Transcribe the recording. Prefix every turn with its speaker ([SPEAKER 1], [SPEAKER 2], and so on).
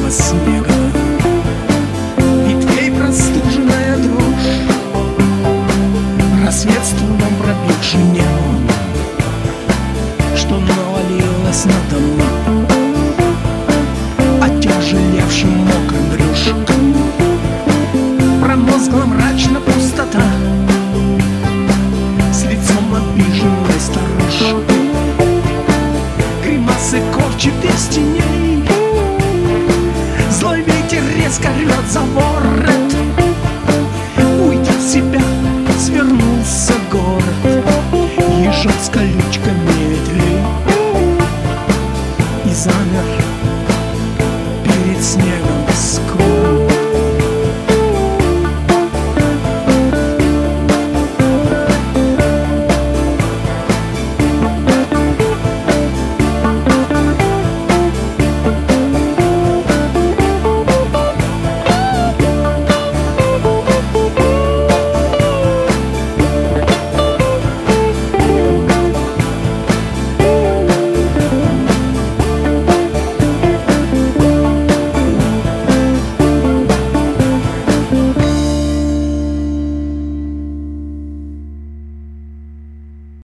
[SPEAKER 1] белого снега, ветвей простуженная дрожь, рассвет с трудом пробивший небо, что навалилось на дома, отяжелевшим мокрым брюшек. Промозгла мрачно пустота с лицом обиженной старушки. Гримасы корчит из теней, злой ветер резко рвет завод.